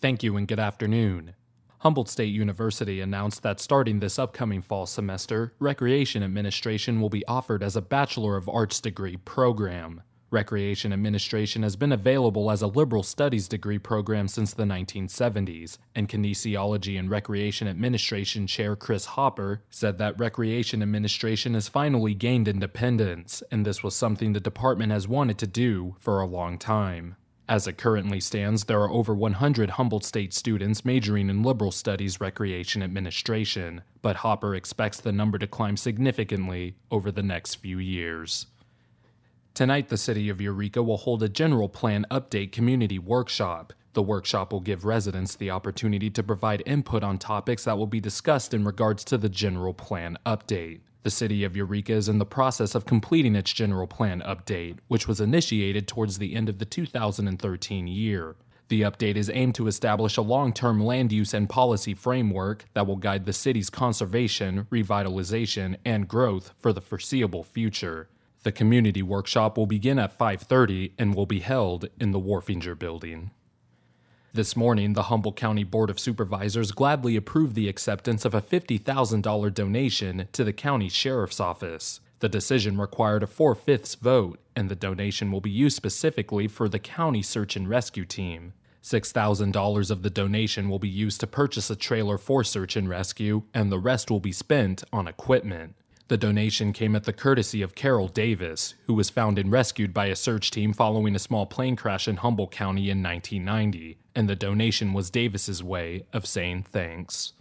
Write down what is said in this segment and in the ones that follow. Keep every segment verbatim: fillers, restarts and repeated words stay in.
Thank you and good afternoon. Humboldt State University announced that starting this upcoming fall semester, Recreation Administration will be offered as a Bachelor of Arts degree program. Recreation Administration has been available as a liberal studies degree program since the nineteen seventies, and Kinesiology and Recreation Administration Chair Chris Hopper said that Recreation Administration has finally gained independence, and this was something the department has wanted to do for a long time. As it currently stands, there are over one hundred Humboldt State students majoring in Liberal Studies Recreation Administration, but Hopper expects the number to climb significantly over the next few years. Tonight, the City of Eureka will hold a General Plan Update Community Workshop. The workshop will give residents the opportunity to provide input on topics that will be discussed in regards to the General Plan Update. The City of Eureka is in the process of completing its General Plan Update, which was initiated towards the end of the two thousand thirteen year. The update is aimed to establish a long-term land use and policy framework that will guide the city's conservation, revitalization, and growth for the foreseeable future. The community workshop will begin at five thirty and will be held in the Warfinger Building. This morning, the Humboldt County Board of Supervisors gladly approved the acceptance of a fifty thousand dollars donation to the county sheriff's office. The decision required a four-fifths vote, and the donation will be used specifically for the county search and rescue team. six thousand dollars of the donation will be used to purchase a trailer for search and rescue, and the rest will be spent on equipment. The donation came at the courtesy of Carol Davis, who was found and rescued by a search team following a small plane crash in Humboldt County in nineteen ninety, and the donation was Davis's way of saying thanks.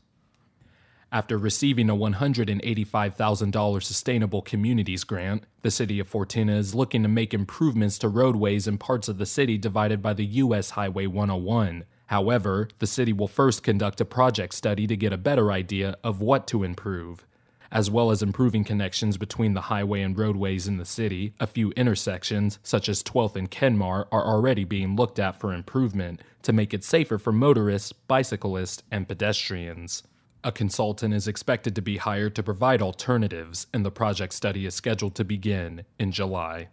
After receiving a one hundred eighty-five thousand dollars Sustainable Communities grant, the City of Fortuna is looking to make improvements to roadways in parts of the city divided by the U S Highway one oh one. However, the city will first conduct a project study to get a better idea of what to improve. As well as improving connections between the highway and roadways in the city, a few intersections, such as twelfth and Kenmar, are already being looked at for improvement to make it safer for motorists, bicyclists, and pedestrians. A consultant is expected to be hired to provide alternatives, and the project study is scheduled to begin in July.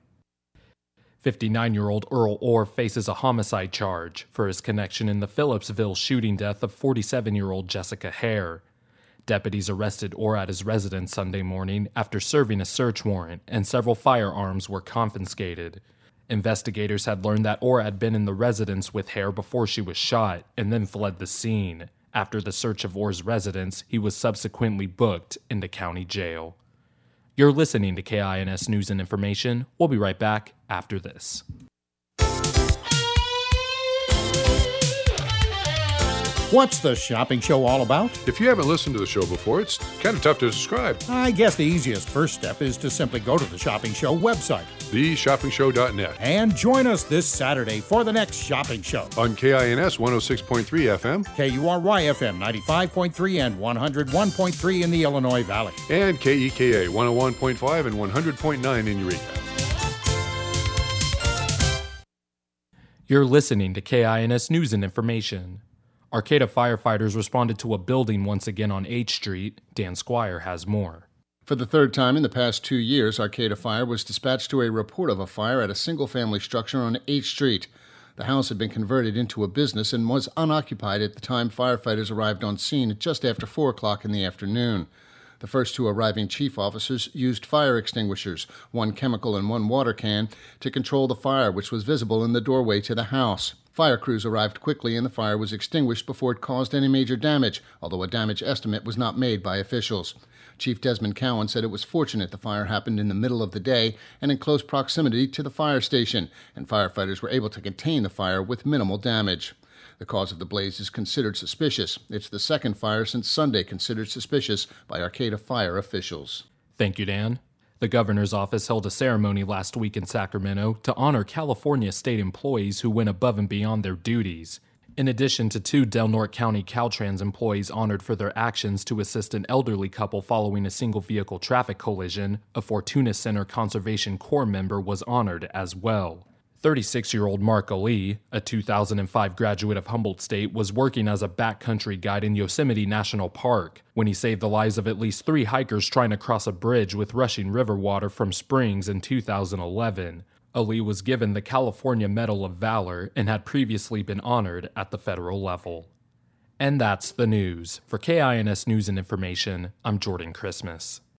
fifty-nine-year-old Earl Orr faces a homicide charge for his connection in the Phillipsville shooting death of forty-seven-year-old Jessica Hare. Deputies arrested Orr at his residence Sunday morning after serving a search warrant, and several firearms were confiscated. Investigators had learned that Orr had been in the residence with Hare before she was shot, and then fled the scene. After the search of Orr's residence, he was subsequently booked into county jail. You're listening to K I N S News and Information. We'll be right back after this. What's the shopping show all about? If you haven't listened to the show before, it's kind of tough to describe. I guess the easiest first step is to simply go to the Shopping Show website, the shopping show dot net, and join us this Saturday for the next shopping show. On K I N S one oh six point three F M, K U R Y F M ninety-five point three and one oh one point three in the Illinois Valley, and K E K A one oh one point five and one hundred point nine in Eureka. You're listening to K I N S News and Information. Arcata firefighters responded to a building once again on H Street. Dan Squire has more. For the third time in the past two years, Arcata Fire was dispatched to a report of a fire at a single-family structure on H Street. The house had been converted into a business and was unoccupied at the time firefighters arrived on scene at just after four o'clock in the afternoon. The first two arriving chief officers used fire extinguishers, one chemical and one water can, to control the fire, which was visible in the doorway to the house. Fire crews arrived quickly and the fire was extinguished before it caused any major damage, although a damage estimate was not made by officials. Chief Desmond Cowan said it was fortunate the fire happened in the middle of the day and in close proximity to the fire station, and firefighters were able to contain the fire with minimal damage. The cause of the blaze is considered suspicious. It's the second fire since Sunday considered suspicious by Arcata Fire officials. Thank you, Dan. The governor's office held a ceremony last week in Sacramento to honor California state employees who went above and beyond their duties. In addition to two Del Norte County Caltrans employees honored for their actions to assist an elderly couple following a single-vehicle traffic collision, a Fortuna Center Conservation Corps member was honored as well. thirty-six-year-old Mark Ali, a two thousand five graduate of Humboldt State, was working as a backcountry guide in Yosemite National Park when he saved the lives of at least three hikers trying to cross a bridge with rushing river water from springs in two thousand eleven. Ali was given the California Medal of Valor and had previously been honored at the federal level. And that's the news. For K I N S News and Information, I'm Jordan Christmas.